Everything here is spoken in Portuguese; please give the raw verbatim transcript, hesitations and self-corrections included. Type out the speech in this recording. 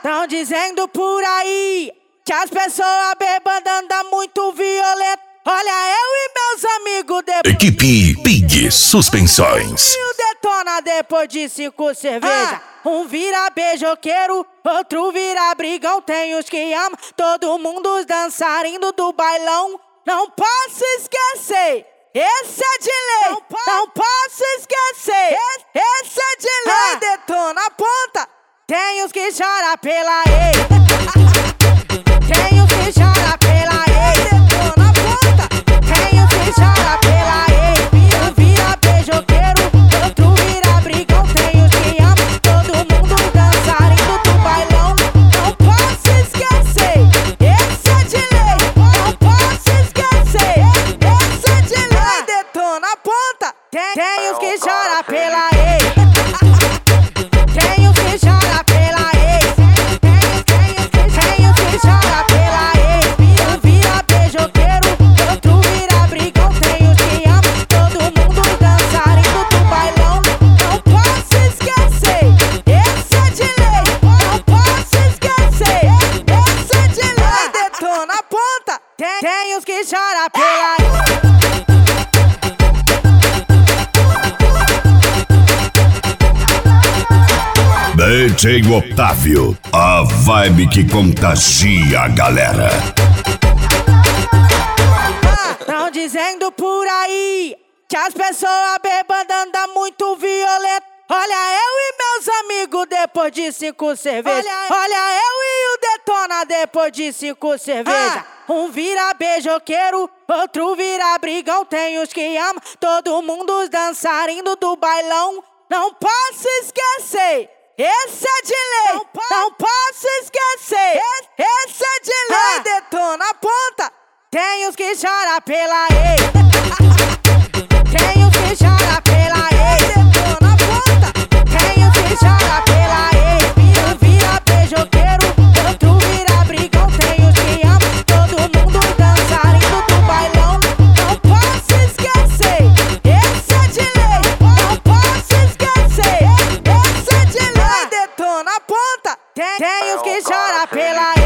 Tão dizendo por aí que as pessoas bêbadas andam muito violento. Olha, eu e meus amigos depois Equipe Pig Suspensões. E o detona depois de cinco cervejas. Ah. Um vira beijoqueiro, outro vira brigão. Tem os que amam, todo mundo os dançarinos do bailão. Não posso esquecer, esse é de lei. Não, po não posso esquecer, esse é de lei. Ah. Detona a ponta, tem os que choram pela ex. Tem os que choram pela ex. Detona a ponta, tem os que choram pela ex. Um vira beijoqueiro, outro vira brigão. Tem os que amam, todo mundo dançarino do bailão. Não posso esquecer, esse é de lei. Não posso esquecer, esse é de lei. Detona a ponta, tem, tem os que choram pela ex. Tem os que choram pela ex. Tem os que choram pela ex. Um vira beijoqueiro, outro vira brigão. Tem os que amam, todo mundo dançarino do bailão. Não posso esquecer, esse é de lei. Não posso esquecer, esse é de lei. Detona a ponta, tem, tem os que choram pela ex. D J Otávio, a vibe que contagia a galera. Tão dizendo por aí que as pessoas bêbadas andam muito violento. Olha, eu e meus amigos depois de cinco cervejas. Olha, olha eu e o detona depois de cinco cervejas. Ah. Um vira beijoqueiro, outro vira brigão. Tem os que amam, todo mundo os dançarinos do bailão. Não posso esquecer, esse é de lei. Não, po não posso esquecer, esse é de lei. Ah. Detona a ponta, tem os que choram pela ex. Tem os que choram pela ex. Detona a ponta, tem os que choram pela ex. Um vira beijoqueiro, outro vira brigão. Tem os que amam, todo mundo dançarino do bailão. Não posso esquecer, esse é de lei. Não posso esquecer, esse é de lei. Detona a ponta, tem, tem os que choram pela